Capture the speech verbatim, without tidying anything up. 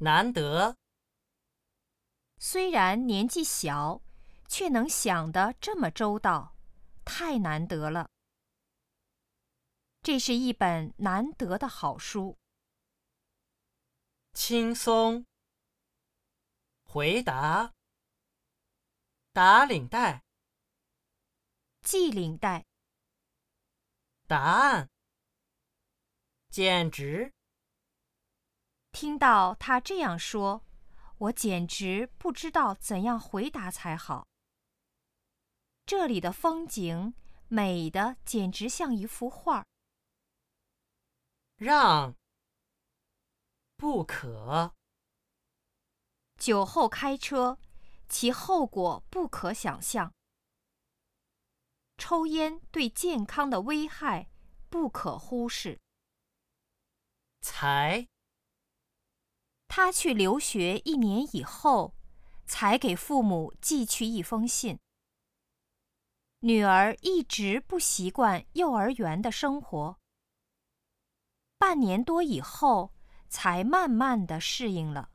难得。 虽然年纪小，却能想得这么周到，太难得了。这是一本难得的好书。 轻松。回答。打领带。 系领带。 答案。简直。 听到他这样说，我简直不知道怎样回答才好。这里的风景美得简直像一幅画。 让。不可。 酒后开车，其后果不可想象。抽烟对健康的危害不可忽视。 才。 他去留学一年以后，才给父母寄去一封信。女儿一直不习惯幼儿园的生活，半年多以后，才慢慢地适应了。